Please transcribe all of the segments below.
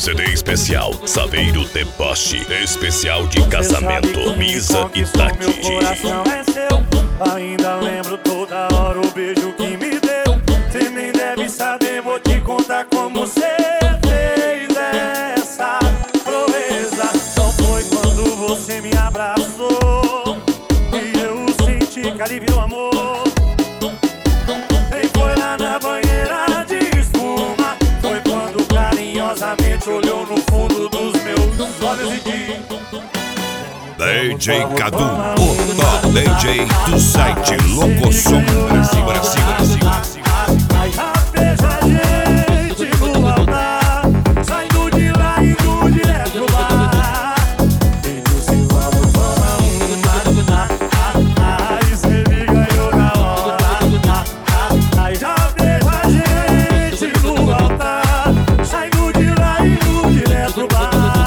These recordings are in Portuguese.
CD especial Saveiro Deboche, especial de casamento, Misa e Tati. Meu coração é seu, ainda lembro toda hora o beijo que me deu. Cê nem deve saber, vou te contar como cê fez essa proeza. Não foi quando você me abraçou e eu senti que alivio o amor. Nem foi lá na banheira de espuma, foi quando carinhosamente olhou no fundo dos meus olhos e disse: DJ Cadu, o top DJ do site Locosom Brasil, Brasil, Brasil. Aí veja a gente no altar, saindo de lá, indo direto lá. E disse: vamos tomar uma. Aí cê me ganhou na hora. Aí já veja a gente no altar, saindo de lá, indo direto lá.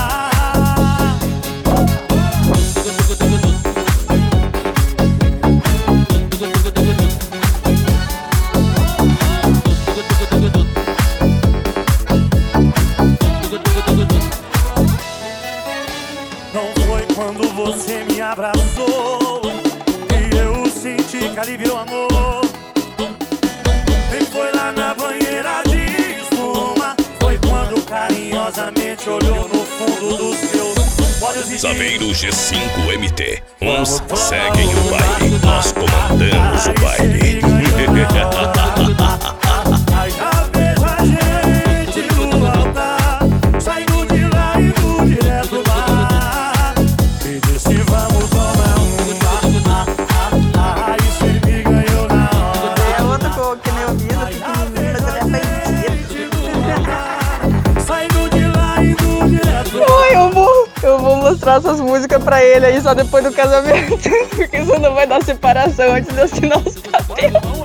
Não foi quando você me abraçou e eu senti que aliviou o amor. Nem foi lá na banheira de espuma, foi quando carinhosamente olhou no fundo dos meus olhos e disse: Saveiro G5MT, uns seguem o baile, nós comandamos o baile. Aí já vejo a gente no altar, saindo de lá, indo direto lá. E disse: vamos tomar uma. Aí cê me ganhou na hora. É outra que nem ouvido, pequenininho, mas ele é bandido. Saindo de lá, indo direto lá. Oi, eu vou mostrar essas músicas pra ele aí só depois do casamento, porque senão vai dar separação antes de eu assinar os papéis.